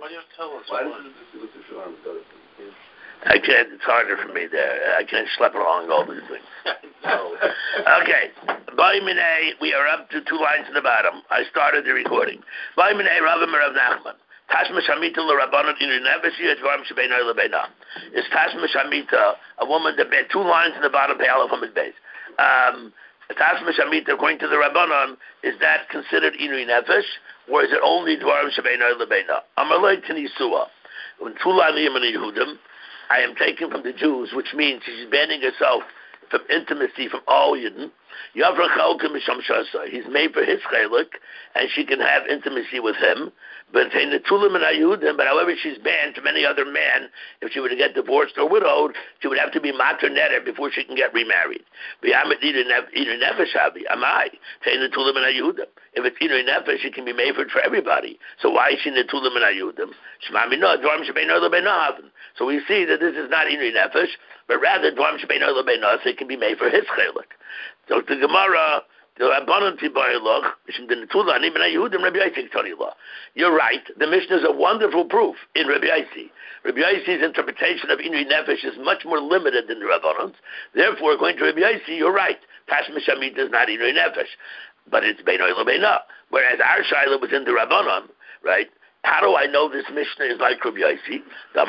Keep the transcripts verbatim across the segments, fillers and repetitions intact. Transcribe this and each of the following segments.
Why do you tell us? Why did you do this on the I can't, it's harder for me there. I can't schlep along all these things. No. Okay. Baimine, we are up to two lines in the bottom. I started the recording. Baimine, Rav Rav Nachman. Tashma Shamita l'Rabbanon in Neveshi et Dvarim Shebeina l'Beina. Is Tashma Shamita a woman that bet two lines in the bottom pale from his base? Um, Tashma Shamita, according to the Rabbanon, is that considered Inui Nefesh, or is it only Dvarim Shebeina l'Beina? Amalei Tinisua. When two lines in Yehudim, I am taken from the Jews, which means she's banning herself from intimacy from all Yidden. He's made for his chelik, and she can have intimacy with him. But but however, she's banned from any other man. If she were to get divorced or widowed, she would have to be mater netter before she can get remarried. Am I? If it's Inui Nefesh, she can be made for everybody. So why is she Netulim and Ayudim? So we see that this is not Inui Nefesh, but rather Dvarim Shebein Oil Beinas, it can be made for his chelik. So the Gemara, the Rabbanon Tibayilach, you're right. The Mishnah is a wonderful proof in Rabbi Yossi. Rabbi Yossi's interpretation of Inui Nefesh is much more limited than the Rabbanon's. Therefore, according to Rabbi Yossi, you're right. Tashma Shamita is not Inui Nefesh, but it's Bein Oil Beinah. Whereas our Shaila was in the Rabbanon, right? How do I know this Mishnah is like Rabbi Yossi? The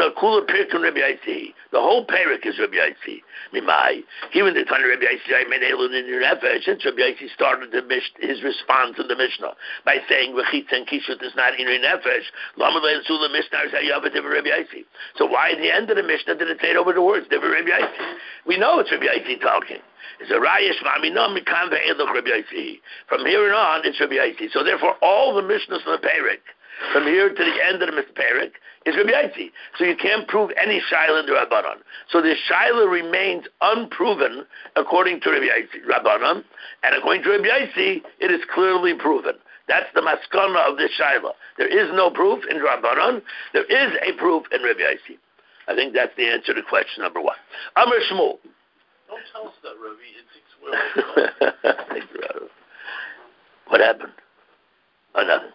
whole parak is Rabbi Yossi. Mimai. Here in the time of Rabbi Yossi, I made Elul in your Nefesh. Since Rabbi Yossi started the mish- his response in the Mishnah by saying Rechitz and Kishut is not in your Nefesh. So why at the end of the Mishnah did it say it over the words? They were Rabbi Yossi. We know it's Rabbi Yossi talking. It's a Rayesh Mamina Mikan Ve'elach Rabbi Yossi. From here on, it's Rabbi Yossi. So therefore, all the Mishnahs in the parak, from here to the end of the Misperik, is Rabbi Yossi. So you can't prove any Shaila in the Rabbanon. So the Shaila remains unproven according to Rabbi Yossi, Rabbanon, and according to Rabbi Yossi, it is clearly proven. That's the maskana of this Shaila. There is no proof in Rabbanon. There is a proof in Rabbi Yossi. I think that's the answer to question number one. Amr Shmuel. Don't tell us that, Ravi. It takes well. What happened? Oh, nothing.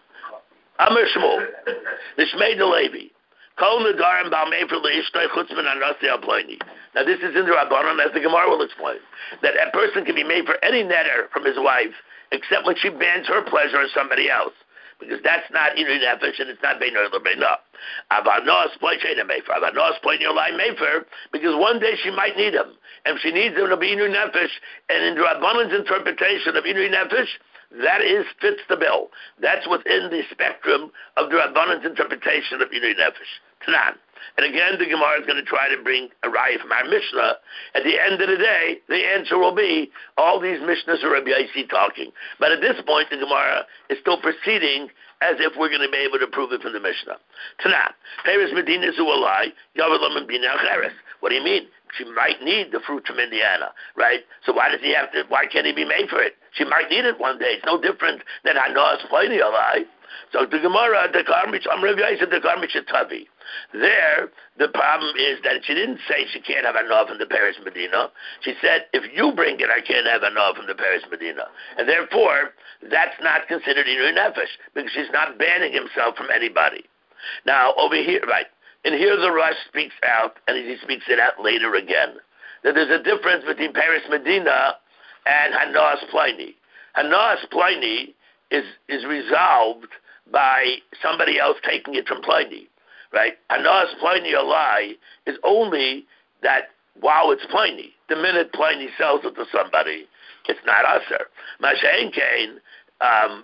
Amr Shmuel, Nishmei de Levi, Kol Nadarim Bal Mefer Leishtoi Chutzman Anasi Alploini. Now this is in the Rabbanon, as the Gemara will explain, that a person can be made for any netter from his wife, except when she bans her pleasure on somebody else, because that's not Inui Nefesh and it's not Beinor LeBeinah. Avanos Ploishena Mefer, Avanos Ploinir Mefer, because one day she might need him, and if she needs him, it'll be Inui Nefesh, and in the Rabbanon's interpretation of Inui Nefesh, that is fits the bill. That's within the spectrum of the Rabbanon's interpretation of Inui Nefesh. Tanan. And again, the Gemara is going to try to bring a raya from our Mishnah. At the end of the day, the answer will be all these Mishnahs are Rabbi Yossi talking. But at this point, the Gemara is still proceeding as if we're going to be able to prove it from the Mishnah. Tanan. Peres Medina Zualai, Yavalam and Bina Cheres. What do you mean? She might need the fruit from Indiana, right? So why does he have to, why can't he be made for it? She might need it one day. It's no different than Hanas Pliny Alai. So the Gemara, the Karmich, I'm Rav Yosef, the Karmich Tavi. There, the problem is that she didn't say she can't have enough from the Paris Medina. She said, if you bring it, I can't have enough from the Paris Medina. And therefore, that's not considered Inui Nefesh, because she's not banning himself from anybody. Now, over here, right, and here the Rush speaks out, and he speaks it out later again, that there's a difference between Paris Medina and Hanas Pliny. Hanas Pliny is is resolved by somebody else taking it from Pliny, right? Hanas Pliny Alai is only that while it's Pliny. The minute Pliny sells it to somebody, it's not Aser. Mashain Kain, um,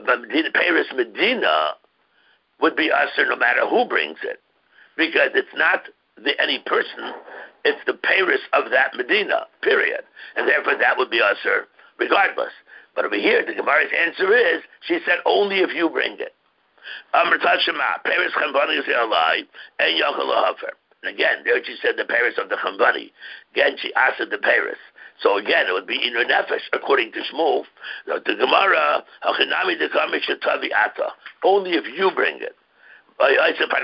Paris Medina would be Aser no matter who brings it, because it's not the any person, it's the Paris of that Medina, period. And therefore that would be Aser regardless. But over here, the Gemara's answer is, she said, only if you bring it. Amr Tashema, Paris Chambani is Alai, and Yachalahafer. And again, there she said the Paris of the Chambani. Again, she asked the Paris. So again, it would be Inu Nefesh, according to Shmuel. The Gemara, Hachinami Dekami Shetavi Ata. Only if you bring it. Why is it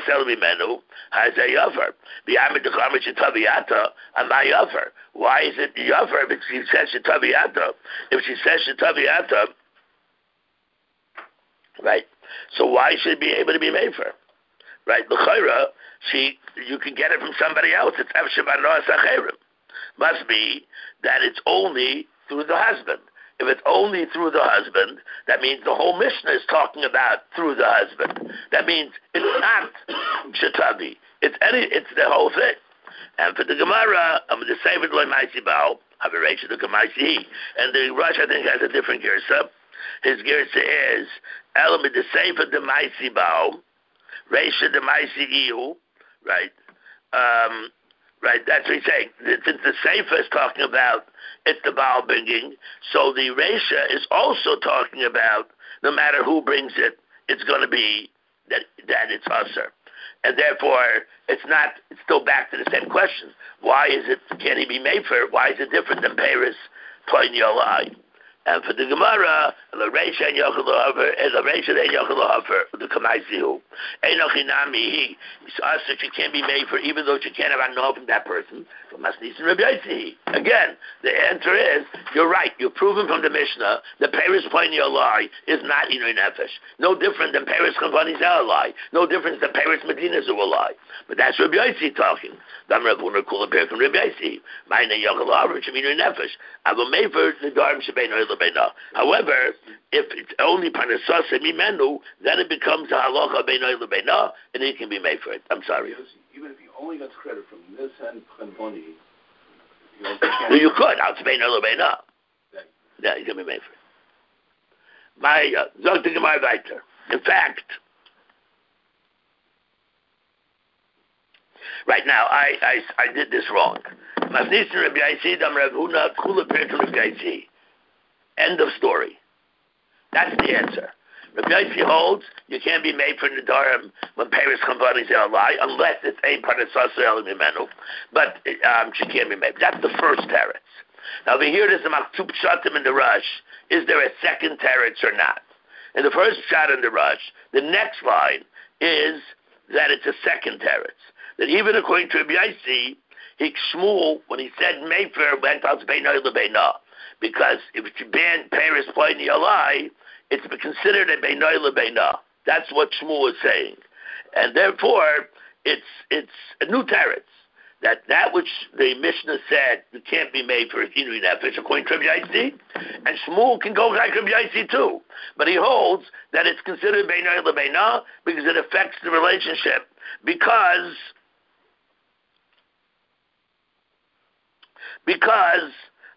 Yafer? If she says Shetaviata, if she says Shetaviata, right? So why should it be able to be made for? right? L'chayra, she, you can get it from somebody else. It's efsheh b'anoas acherim. Must be that it's only through the husband. If it's only through the husband, that means the whole Mishnah is talking about through the husband. That means it's not shetavi. It's any. It's the whole thing. And for the Gemara, I'm going to say it like Maisi Bao. Have a ratio the Kamaisi. And the Rush, I think, has a different girsa. His girsa is element the Sefer the Maisi Bao, ratio the Maisi Iu, right? Um, right. That's what he's saying. Since the Sefer is talking about it's the Baal bringing, so the Resha is also talking about no matter who brings it, it's going to be that that it's usher. And therefore, it's not, it's still back to the same question. Why is it, can he be made for, why is it different than Paris, Toin Yolai? And for the Gemara, the Reisha and Yochel Lohaver, and the Reisha and Yochel Lohaver, the Kamaisihu, Einochinami, he, it's us that you can't be made for, even though you can't have a know from that person, but must need some Rebbeisihi. Again, the answer is, you're right, you've proven from the Mishnah, the Paris Toin Yolai is not Inui Nefesh. No different than Paris Champani Zalai. No different than Paris Medina Zualai. But that's Rebbeisihi talking. Dam Ravuna Kula Perk and Rebbeisihi. Mine Yochel Lohaver, Sheminui Nefesh. I will make for the Darm Shebein However, if it's only Panasas and Mimenu, then it becomes a halacha beinoy lebeina, and it can be made for it. I'm sorry. Even if he only gets credit from this and Chanvoni, you, you could. Out beinoy lebeina. Yeah, it can be made for it. My Zog to Gemara weiter. In fact, right now I I, I did this wrong. Mafnisin Rabbi Yaisi Dam Rav Huna Kula Perkel Rabbi Yaisi. End of story. That's the answer. Rabbi Yaisi holds you can't be made for Nidarim when Paris Champani Zalai unless it's a Panasasa Elimimenu. But um, she can't be made. That's the first teretz. Now over here there's a Maktub Shatim in the Rush. Is there a second teretz or not? In the first shot in the Rush, the next line is that it's a second teretz. That even according to Rabbi Yaisi, he Shmuel, when he said Mefer, went out to Beinoy Lebeina. Because if you ban Paris playing the Alai, it's considered a Beinoy Lebeina. That's what Shmuel is saying. And therefore, it's it's a new teretz. That that which the Mishnah said it can't be made for a Inui Nefesh, according to Rabbi Yaisi, and Shmuel can go like Rabbi Yaisi too. But he holds that it's considered Beinoy Lebeina because it affects the relationship. Because because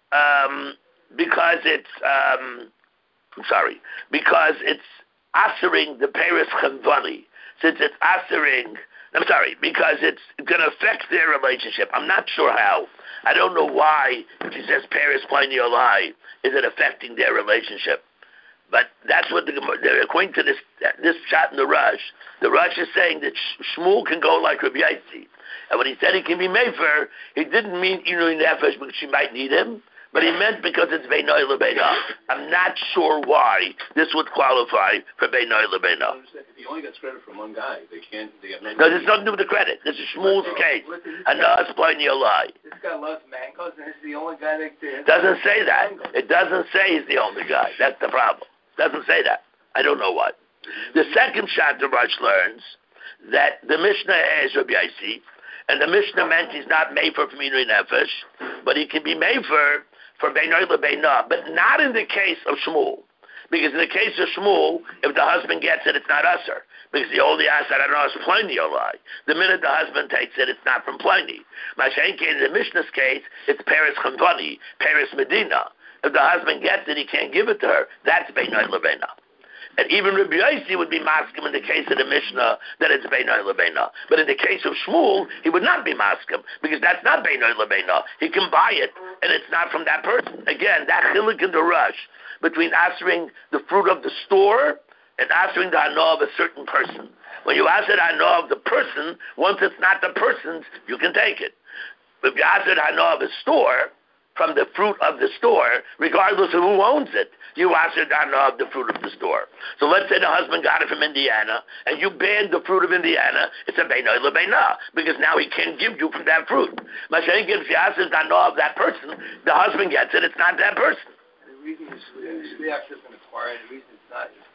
um, because it's um, I'm sorry because it's answering the Paris Chanvani, since it's answering. I'm sorry, because it's going to affect their relationship. I'm not sure how. I don't know why, if he says Paris playing your lie, is it affecting their relationship? But that's what, the, according to this this shot in the Rush, the Rush is saying that Shmuel can go like Rabbi Yaisi. And when he said he can be Mefer, he didn't mean Inui Nefesh because she might need him, but he meant because it's Beinoy Lebeina. I'm not sure why this would qualify for Beinoy Lebeina. If he only gets credit from one guy, they can't. They have no. No, there's nothing to do with the credit. This is Shmuel's case. And now it's playing your lie. This guy loves mangoes, and he's the only guy that did. Doesn't say that. It doesn't say he's the only guy. That's the problem. Doesn't say that. I don't know what. The second shot the Rush learns that the Mishnah is Rabbi Yaisi, and the Mishnah meant he's not made for Inui Nefesh, but he can be made for for Beinoy Lebeina, but not in the case of Shmuel. Because in the case of Shmuel, if the husband gets it, it's not usher. Because the only asset I don't know is Pliny Olai. The minute the husband takes it, it's not from Pliny. Mashenke, in the Mishnah's case, it's Paris Champani, Paris Medina. If the husband gets it, he can't give it to her. That's Beinoy Lebeina. And even Rabbi Yaisi would be maskim in the case of the Mishnah that it's Beinoy Lebeina. But in the case of Shmuel, he would not be maskim because that's not Beinoy Lebeina. He can buy it, and it's not from that person. Again, that chilik in the Rush between answering the fruit of the store and answering the hana of a certain person. When you answer the hana of the person, once it's not the person's, you can take it. But if you answer the hana of a store, from the fruit of the store, regardless of who owns it, you answer the hana of the fruit of the store. So let's say the husband got it from Indiana, and you banned the fruit of Indiana, it's a Beinoy Lebeina, because now he can't give you from that fruit. Mashenke, if you answer the hana of that person, the husband gets it, it's not that person. The reason is Shliach doesn't acquire it, the reason it's not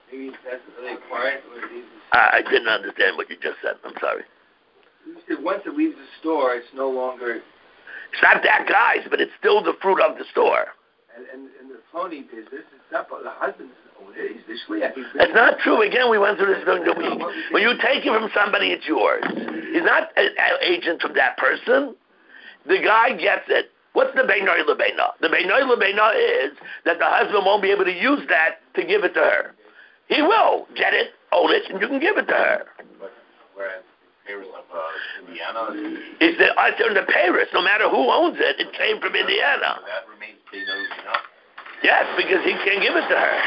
Maybe that's they acquired. I, I didn't understand what you just said. I'm sorry. You said once it leaves the store, it's no longer. It's not that guy's, but it's still the fruit of the store. And and, and the phony business, it's not the husband's own it. He's the shliach. That's not true. Again, we went through this during the week. When you take it from somebody, it's yours. He's not an agent from that person. The guy gets it. What's the beinoi lebeina? The beinoi lebeina is that the husband won't be able to use that to give it to her. He will get it, own it, and you can give it to her. But whereas Paris of uh, Indiana is the in the Paris, no matter who owns it, it came from Indiana. So that remains beinoi lebeina. Yes, because he can't give it to her.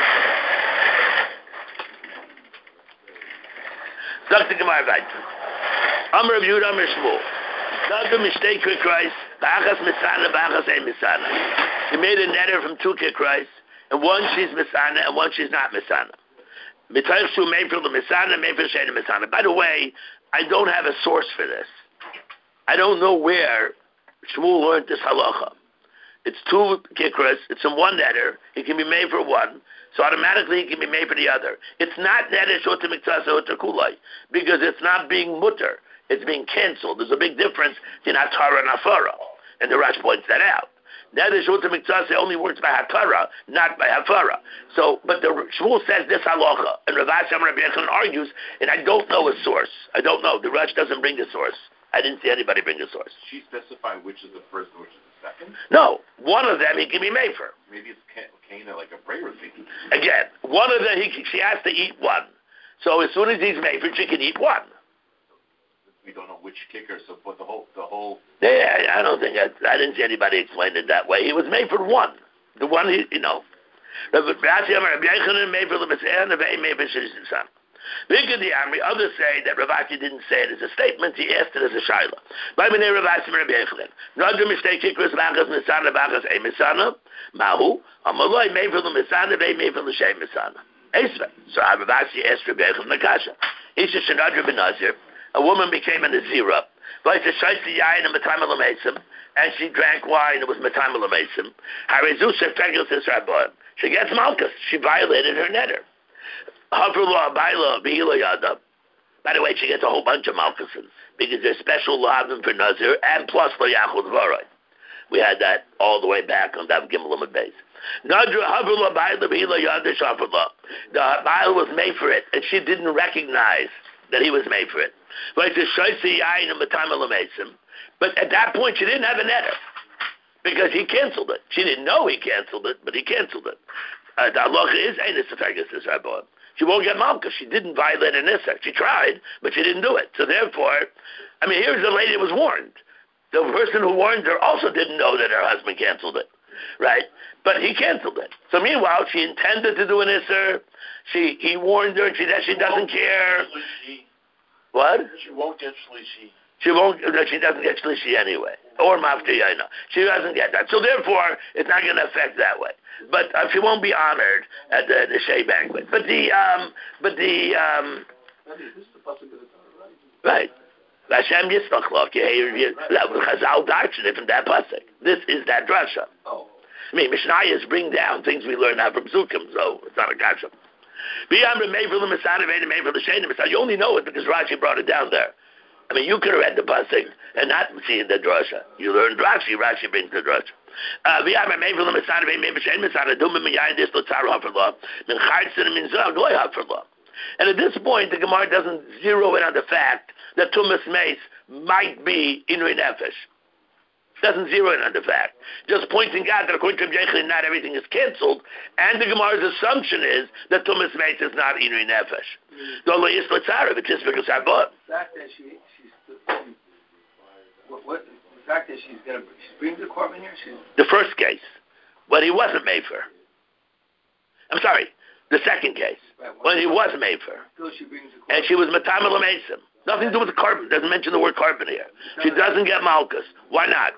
Doctor Gemara weiter. Amar Rav Yehuda Amar Shmuel. Another mistake quick rice. Ba'achas misana, ba'achas ein misana. He made a netter from two kick rice, and one she's misana, and one she's not misana. Mitayich shu meifel the misana, meifel shein misana. By the way, I don't have a source for this. I don't know where Shmuel learned this halacha. It's two kikras. It's in one netter. It can be made for one, so automatically it can be made for the other. It's not netter shota miktasa shota kulai because it's not being mutter. It's being canceled. There's a big difference in hatara and hafara, and the Rash points that out. Netter shota miktasa only works by hatara, not by hafara. So, but the Shmuel says this halacha, and Rav Ashi Amar Rabbi Yochanan argues, and I don't know a source. I don't know. The Rash doesn't bring the source. I didn't see anybody bring the source. She specified which is the first and which is the second? No, one of them he can be made for. Maybe it's Cana like a prayer thing. Again, one of them he, she has to eat one. So as soon as he's made for, she can eat one. We don't know which kicker, so but the whole the whole. Yeah, I don't think I, I didn't see anybody explain it that way. He was made for one. The one he, you know. Rabbi Yochanan made for the Messiah, and made for his son. Others say that Rav Ashi didn't say it as a statement, he asked it as a shaila. By the name Rav Ashi and Rabbi Yochanan. Another mistake, Kikros Bachas Misana Bachas A Misana, Mahu, Amaloi made for the Misana, they made for the Shem Misana. Esvei. So Rav Ashi asked Rabbi Yochanan Nakasha. Isha Shenadra Ben Nazir, a woman became a Nazira. But it's a Shaisi Yain and Matayim Alamesim, and she drank wine, it was Matayim Alamesim. Harizu Shefegel says Rabbi. She gets Malchus. She violated her netter. By the way, she gets a whole bunch of malchusim because there's special lavim for Nazir and plus for Yachud Varay. We had that all the way back on Dav Gimel Amud Beis. The Baal was made for it, and she didn't recognize that he was made for it. But at that point, she didn't have a netter because he canceled it. She didn't know he canceled it, but he canceled it. Uh, the halacha is Einus Tefeges is Rabbi. She won't get malchus. She didn't violate an issur. She tried, but she didn't do it. So therefore, I mean, here's the lady who was warned. The person who warned her also didn't know that her husband canceled it, right? But he canceled it. So meanwhile, she intended to do an issur. She he warned her. She she doesn't care. What? She won't get shlishi. She won't. She doesn't get shlishi anyway, or mafti yaina. She doesn't get that. So therefore, it's not going to affect that way. But uh, she won't be honored at the, the Shea banquet. But the um, but the um, right. Hashem Yitzchak, Chazal doctrine it from that pasuk. This is that drasha. Oh. I mean, Mishnayos bring down things we learn out from Zukim, so it's not a gotcha. You only know it because Rashi brought it down there. I mean, you could have read the pasuk and not see the drasha. You learned Rashi. Rashi brings the drasha. Uh, and at this point, the Gemara doesn't zero in on the fact that Tumas Meis might be Inui Nefesh. Doesn't zero in on the fact. Just pointing out that according to Rabbi not everything is canceled, and the Gemara's assumption is that Tumas Meis is not Inui Nefesh. Though it's just because I bought. The fact that she, she's, what, what, the fact that she's going to she brings the korban here? She's... The first case, when he wasn't made for. I'm sorry, the second case, right, when he was made for. Still she brings the korban. And she was Matam Elamesim. Nothing to do with the carbon. Doesn't mention the word carbon here. She doesn't get Malchus. Why not?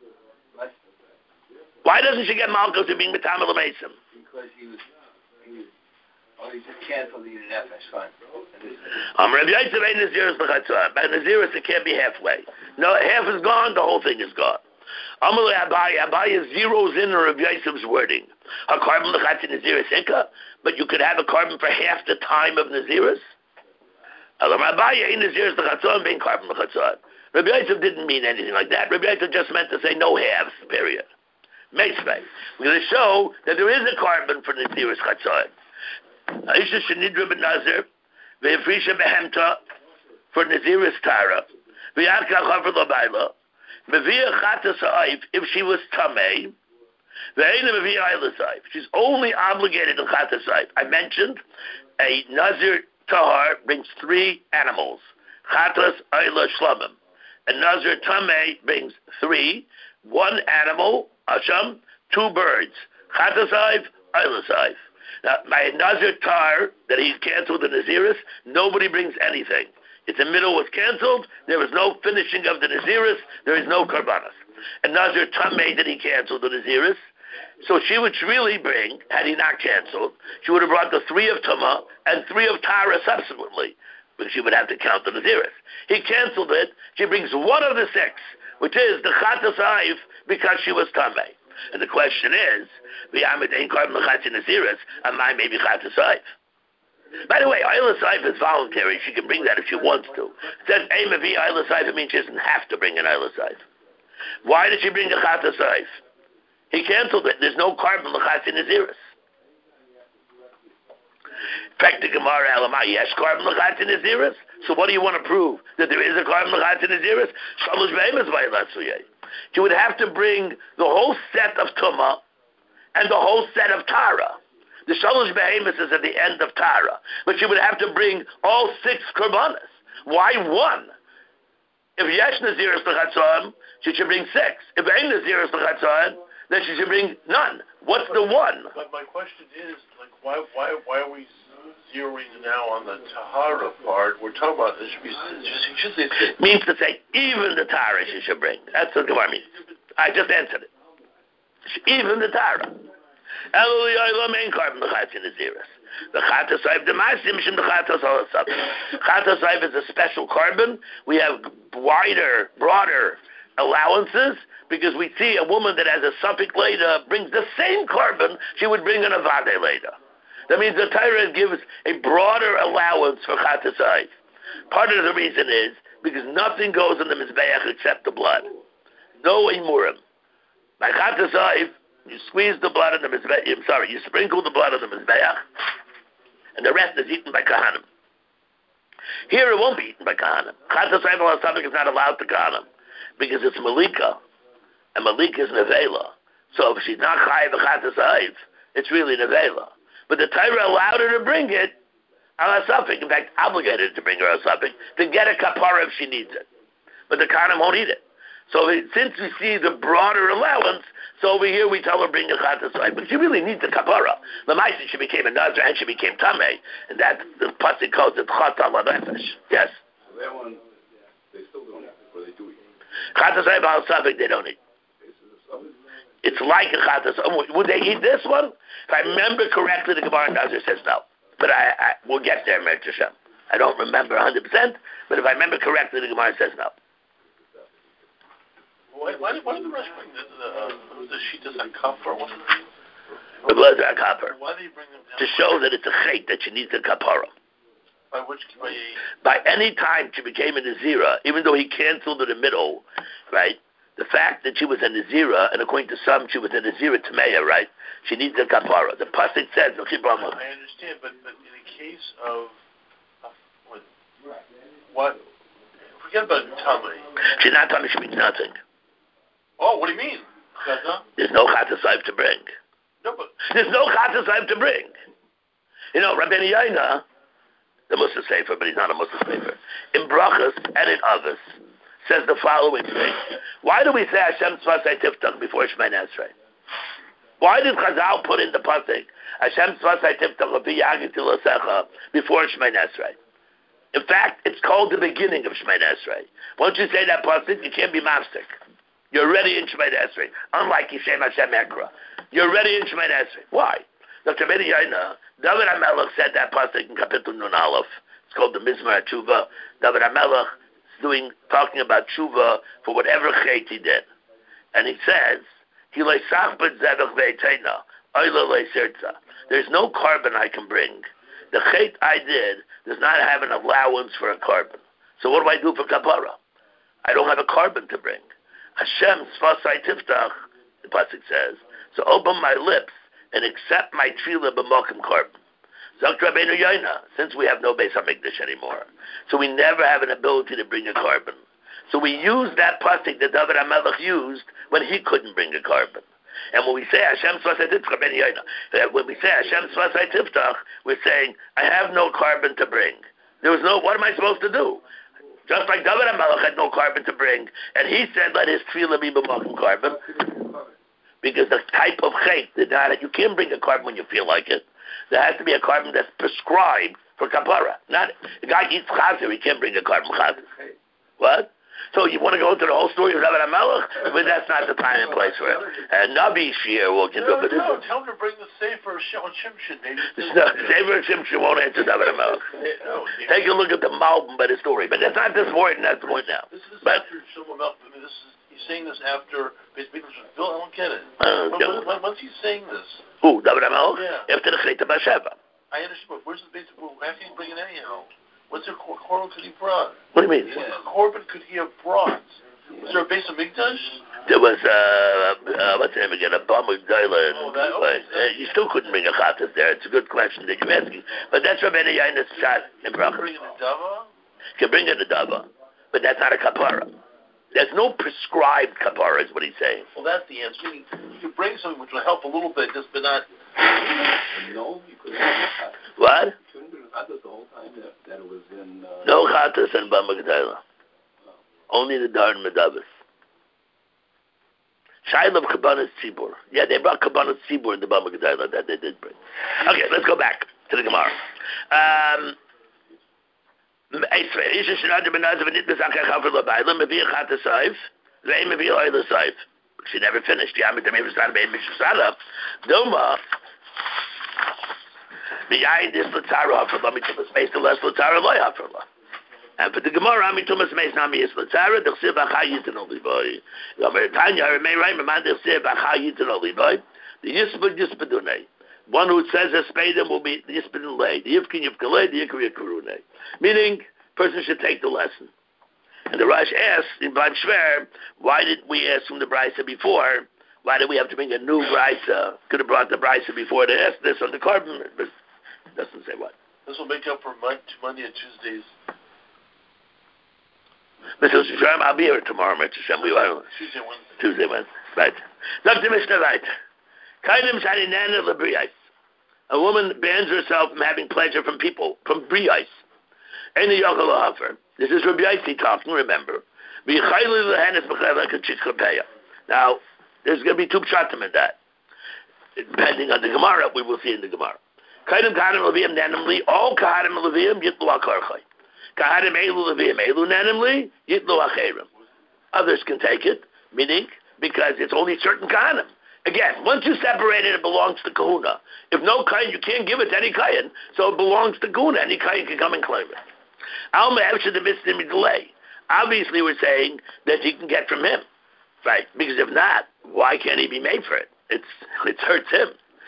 Why doesn't she get Malchus for being Matam Elamesim? Because he was, he was, oh, he just canceled the Nefesh, fine. Um, Rabbi Yosef ain't Naziris b'chatzah. By Naziris, it can't be halfway. No, half is gone, the whole thing is gone. Amalei Abaye, Abaye zeroes in on Rabbi Yosef's wording. a carbon l'chatzin naziris ikka, but you could have a carbon for half the time of naziris. Alam Abaye in naziris l'chatzon being carbon l'chatzon. Rabbi Yosef didn't mean anything like that. Rabbi Yosef just meant to say no halves. Period. Makes sense. We're going to show that there is a carbon for naziris chatzon. Aisha shenidra b'nazir ve'efrisha behemta for naziris tara ve'yad kachar v'labayla. Mevia chatas ha'ayif if she was tamei, ve'ena mevia aylas ha'ayif. She's only obligated to chatas ha'ayif. I mentioned a nazir tahar brings three animals. Chatas, ayla, shlamim. A nazir tamei brings three, one animal, asham, two birds. Chatas ha'ayif, aylas ha'ayif. Now, by a nazir tar that he's canceled the naziris, nobody brings anything. Its the middle was canceled. There was no finishing of the naziris. There is no karbanas. And Nazir Tameh that he canceled the naziris. So she would really bring, had he not canceled, she would have brought the three of Tama and three of Tara subsequently, because she would have to count the naziris. He canceled it. She brings one of the six, which is the Chatas Ha'ayif, because she was Tameh. And the question is, V'yamid ein carbon l'chatzin naziris, and mine may be Chatas Ha'ayif. By the way, Ayla Saif is voluntary. She can bring that if she wants to. It says, Aim of Ayla Saif, it means she doesn't have to bring an Ayla Saif. Why did she bring a Chata Saif? He canceled it. There's no carbon l'chatzin naziris. In fact, the Gemara Elamai, yes, carbon l'chatzin naziris. So what do you want to prove? That there is a carbon l'chatzin naziris? Shalosh behemoth v'aylatzuyeh. She would have to bring the whole set of Tumah and the whole set of Tara. The shalosh behemoths is at the end of Tara, but she would have to bring all six korbanos. Why one? If yesh naziris l'chatzon, she should bring six. If ain't naziris l'chatzon, then she should bring none. What's the one? But my question is, like, why, why, why are we zeroing now on the tahara part? We're talking about this. Should be just, should say six. Means to say even the Tara she should bring. That's what the Gemara means. I just answered it. Even the Tara. The Chatas Saif, the Masim Shim, the Chatas Saif. Chatas Saif is a special carbon. We have wider, broader allowances because we see a woman that has a suffix later brings the same carbon she would bring an avade later. That means the Torah gives a broader allowance for Chatas Saif. Part of the reason is because nothing goes in the Mizbeach except the blood. No imurim. By Chatas Saif, you squeeze the blood in the Mizbeach, I'm sorry, you sprinkle the blood on the Mizbeach, and the rest is eaten by Kahanim. Here it won't be eaten by Kahanim. Chatas Saif al Sabik is not allowed to Kahanim, because it's Malika, and Malika is Nevela. So if she's not Chayiv Chatas Saif, it's really Nevela. But the Torah allowed her to bring it, al Sabik, in fact, obligated to bring her al Sabik, to get a kapara if she needs it. But the Kahanim won't eat it. So since we see the broader allowance, so over here we tell her bring a Chatas Saif, but she really needs the kapara. The Maisi, she became a Nazir and she became Tameh, and that the pasuk calls it Chata LaNefesh. Yes. So that one, they still don't eat, or they do eat. Chatas Saif al Sabik they don't eat. It's like a Chatas. Would they eat this one? If I remember correctly, the Gemara Nazir says no. But I, I we'll get there, Mer Hashem. I don't remember one hundred percent, but if I remember correctly, the Gemara says no. Why, why, why did the Rush bring the, the, uh, the Shitas HaKafar? The blood of copper. Why do you bring them down? To show that it's a chait, that she needs a kapara. By which, by, By any time she became a Nazira, even though he canceled in the middle, right? The fact that she was a Nazira, and according to some, she was a Nazira Tameya, right? She needs a kapara. The pasuk says, I understand, but, but in the case of, of what, what, forget about Tamei. She's not Tamei, she means nothing. Oh, what do you mean? Chaza? There's no Chatas Saif to bring. No, but There's no Chatas Saif to bring. You know, Rabbeinu Yaina, the Musaf Sefer, but he's not a Musaf Sefer, in Brachas and in Avos, says the following thing. Why do we say Hashem Tzvasai Tiftach before Shemay Esrei? Why did Chazal put in the pasuk Hashem Tzvasai Tiftach Avi Yagid Tilasecha before Shemay Esrei? In fact, it's called the beginning of Shemay Esrei. Once you say that pasuk, you can't be mafsik. You're already in Shemay Esrei. Unlike Yishem Hashem Ekra. You're already in Shemay Esrei. Why? Doctor Bedi Yaina, David HaMelech said that pasuk in Kapitel Nun Aleph. It's called the Mizmar HaTshuva. David HaMelech is doing, talking about Tshuva for whatever chait he did. And he says, There's no carbon I can bring. The chet I did does not have an allowance for a carbon. So what do I do for kapara? I don't have a carbon to bring. Hashem sfasai tiftach, the pasuk says. So open my lips and accept my tefillah b'mokim carbon. Zok Rabbeinu Yoina, since we have no Beis HaMikdash anymore, so we never have an ability to bring a carbon. So we use that pasuk that David HaMelech used when he couldn't bring a carbon. And when we say Hashem Svasai Tiftach, when we say Hashem Svasai Tiftach, we're saying, I have no carbon to bring. There was no, what am I supposed to do? Just like David HaMelech had no carbon to bring, and he said, let his tefillah be b'mokim carbon. Because the type of chet did not, you can't bring a carbon when you feel like it. There has to be a carbon that's prescribed for kapara. Not, the guy eats chazer, he can't bring a carbon chazer. What? So you want to go into the whole story of David HaMelech? But that's not the time and place for it. And Nabi Shir will can no, do it. No, tell him to bring the Sefer on Shimshon. Maybe no, Sefer Shimshon won't answer David HaMelech. No, take a look at the Malbim by the story. But that's not this point, that's the point now. This is but, after Shlomo Melech. I mean, this is, he's saying this after Beis Mikdash was built. I don't get it. Uh, when, when, when, once he's saying this. Who, David HaMelech? Yeah. After the Chet HaBasheva. I understand, but where's the basic, well, how can he bring it anyhow? What's the korban could he brought? What do you mean? Yeah. What korban could he have brought? Was there a Beis HaMikdash? There was, uh, uh, what's the name again, a Bama Gdaila. Oh, that, okay. uh, you still couldn't bring a chatas there. It's a good question that you're asking. But that's Rabbeinu Yona's shot in Brachas. Bring in a dava? You can bring in a dava, but that's not a kapara. There's no prescribed kapara, is what he's saying. Well, that's the answer. Meaning, you could bring something which will help a little bit, just but not... No, you couldn't bring chatas. What? You couldn't bring chatas the whole time that, that it was in... Uh, no chatas and Bama Gdaila. Only the Dar and Medavis. Shail of Kabbanas Tzibur. Yeah, they brought Kabbanas Tzibur in the Bama Gdaila. That they did bring. Okay, let's go back to the Gemara. Um, she never finished. Doma. Behind this Latzara for Lami to the space to less Latzara Loya for La. And for the Gemara, Ami Tumas Meis Nami is Latzara, the Chsiv Achayit and Oliboy. The Ameritanya, I may write, Maman, the Chsiv Achayit and Oliboy. The Yispud Yispudune. One who says a spadim will be the Yispudun Lay. The Yivkin Yivkalei, the Yikri Yakurune. Meaning, person should take the lesson. And the Rash asks, in Baim Shver, why did we ask from the Brisa before? Why did we have to bring a new Brisa? Could have brought the Brisa before to ask this on the carbon, but it doesn't say what. This will make up for Monday and Tuesdays. Mister Shem, I'll be here tomorrow, Mister Shem. We will. Tuesday, Wednesday. Tuesday, Wednesday. Right. Doctor Mishnah, right. Kaidim Shaninana Labriais. A woman bans herself from having pleasure from people, from Briais. Any Yochel. This is Rabbi Yaisi talking, remember. Now, there's going to be two pshatim in that. Depending on the Gemara, we will see in the Gemara. Kaidim Kahadim Leviim Nanimli, all Kahadim Leviim Yitlu Akarchai. Kahadim Elu Leviim Elu Nanimli, Yitlu Acherim. Others can take it, meaning, because it's only certain Kahadim. Again, once you separate it, it belongs to Kahuna. If no Kain, you can't give it to any Kain, so it belongs to Kahuna. Any Kain can come and claim it. Obviously, we're saying that he can get from him, right? Because if not, why can't he be made for it? It's it hurts him.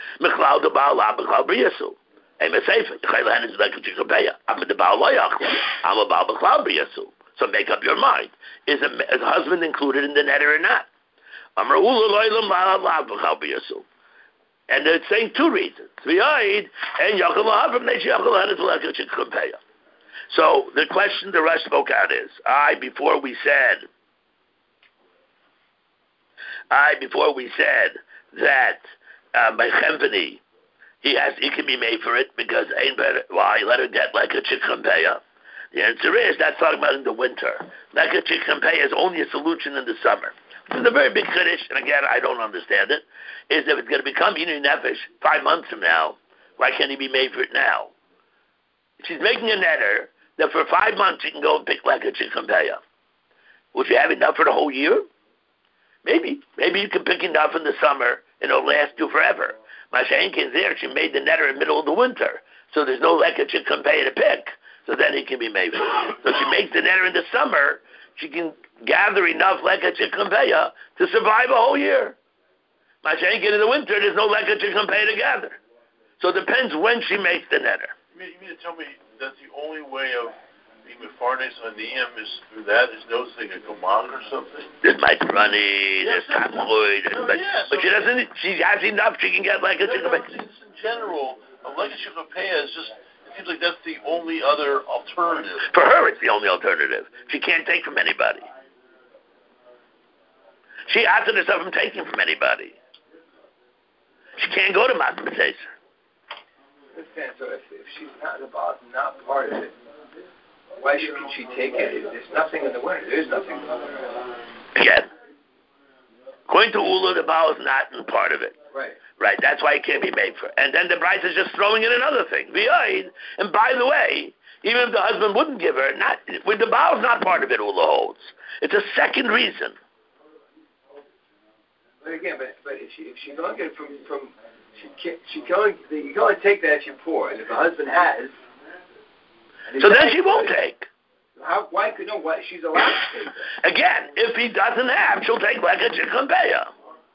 So make up your mind: is a, is a husband included in the netter or not? And it's saying two reasons. So the question the Rush spoke out is, I before we said, I before we said that uh, by Chemveni, he has he can be made for it because ain't better. Why let her get like a chikampeya? The answer is that's talking about in the winter. Like a chikampeya is only a solution in the summer. This is a very big chiddush, and again I don't understand it. Is if it's going to become Inu Nefesh five months from now, why can't he be made for it now? She's making a netter that for five months you can go and pick like a chikampeya. Would you have enough for the whole year? Maybe. Maybe you can pick enough in the summer and it'll last you forever. Mashenkin there, she made the netter in the middle of the winter. So there's no leka chikampeya to pick. So then it can be made. So she makes the netter in the summer, she can gather enough leka chikampeya to survive a whole year. Mashenkin in the winter, there's no leka chicken pay together. So it depends when she makes the neder. You mean, you mean to tell me that's the only way of being mefarnes on the Iyam is through that? Is no thing a gomach or something? There's Maitrani, there's Tamchoy, No, but, yeah, but so she doesn't, she has enough, she can get like a no, chicken no, pay. it's in general, a leka chicken pay is just, it seems like that's the only other alternative. For her, it's the only alternative. She can't take from anybody. She asked herself from taking from anybody. She can't go to Matzah B'Seser. Understand? So if, if she's not about not part of it, why should she take it? There's nothing in the winter. There's nothing in the winter. Again, according to Ula, the Baal is not in part of it. Right. Right. That's why it can't be made for. And then the bride is just throwing in another thing. V'yoid. And by the way, even if the husband wouldn't give her, not when the Baal is not part of it, Ula holds. It's a second reason. But again, but but if she if she don't get it from from she can she can only you can only take that if you're poor, and if the husband has, so then she won't take. How? Why could no? Why she's allowed to take that? Again, if he doesn't have, she'll take like a chicken peya.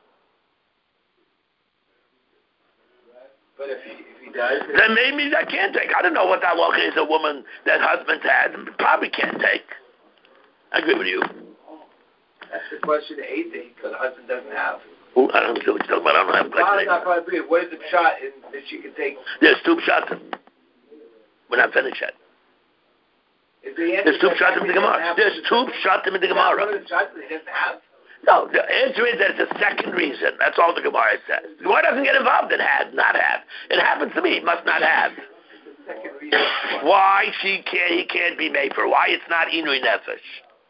But if he if he does, then maybe that can't take. I don't know what that law is. A woman that husband had probably can't take. I agree with you. That's the question of eight that the husband doesn't have. Ooh, I don't know what you're talking about. I don't have a question. Not probably. What is the shot in, that she can take? There's two shots. We're not finished yet. Is the There's two shots in the Gemara. There's two shots in the Gemara. One of the shots that he doesn't have? No, the answer is that it's a second reason. That's all the Gemara says. The Gemara doesn't get involved in have, not have. It happens to me. It must not have. Second reason. Why she can't? He can't be made for. Why it's not inui nefesh.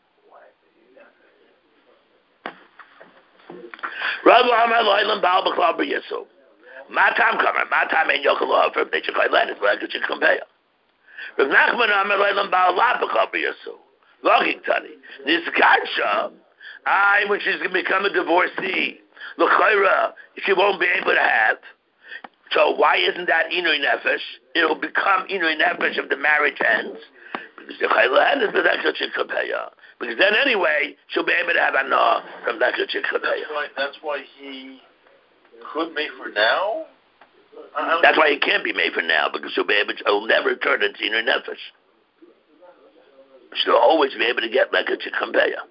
Rav Amar Loilam Baal B'Klal B'Yisu. Matam Kamer. Matam Ein Yochel Lohafer. They should call Lennis. But I could compare. Rav Nachman Amar Loilam Baal La B'Klal B'Yisu. Logik Tani. Nizkarsha. I, when she's going to become a divorcee, L'chayra, she won't be able to have. So why isn't that Inui Nefesh? It'll become Inui Nefesh if the marriage ends. Because the Chayla ends, but that's what she could pay. Because then anyway, she'll be able to have anah from that which she could pay. That's why, that's why he could make for now? That's why he can't be made for now, because she'll be able to, he'll never turn into Inui Nefesh. She'll always be able to get like a Chikampaya.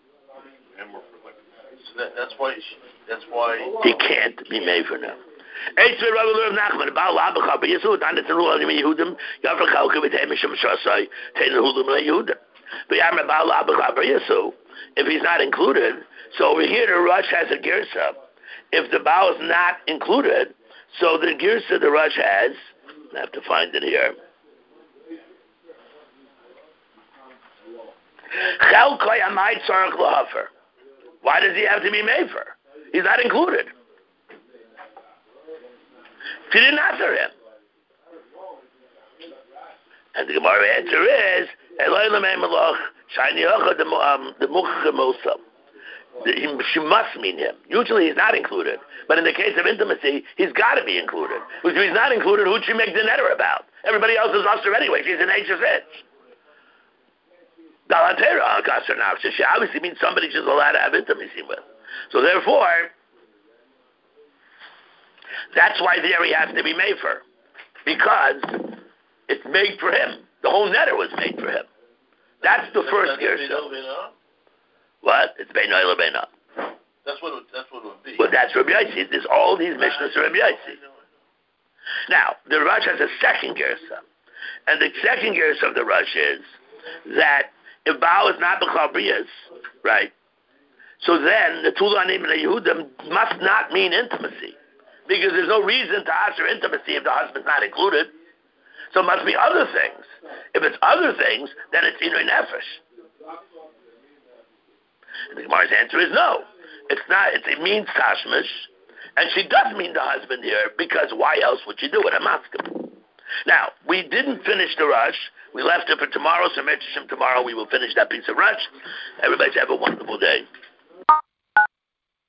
So that, that's why she, that's why he can't be made for now. Eitz Rav Rav Nachman Baal Labachar B'Yisud and it's a rule of Yehudim Yafrakal Kivitei Mishum Shasai Tein Hudim LeYehudim. V'Yamar Baal Labachar B'Yisud. If he's not included, so over here the Rush has a girsa. If the Baal is not included, so the girsa the Rush has, I have to find it here. Chelkoi Amai Tzarech Lahafer. Why does he have to be made for? He's not included. She didn't answer him. And the Gemara answer is, she must mean him. Usually he's not included. But in the case of intimacy, he's got to be included. Because if he's not included, who'd she make the netter about? Everybody else is usher anyway. She's an H S H. Galatera Gasser now. So she obviously means somebody she's allowed to have intimacy with. So therefore, that's why there he has to be made for. Because it's made for him. The whole netter was made for him. That's the first gersa. What? It's Beino Beino. That's what it, that's what it would be. Well, that's Rabbi Yossi. There's all these mishnahs are Rabbi Yossi. Now, the Rush has a second gersa. And the second gersa of the Rush is that if Baal is not B'chal Brias, right, so then the Tulanim and the Yehudim must not mean intimacy. Because there's no reason to ask for intimacy if the husband's not included. So it must be other things. If it's other things, then it's Inui Nefesh. And the Gemara's answer is no. It's not. It's, it means Tashmish. And she does mean the husband here, because why else would she do it? I'm asking. Now, we didn't finish the Rush. We left it for tomorrow, so Mitzvah tomorrow we will finish that piece of Rush. Everybody have a wonderful day.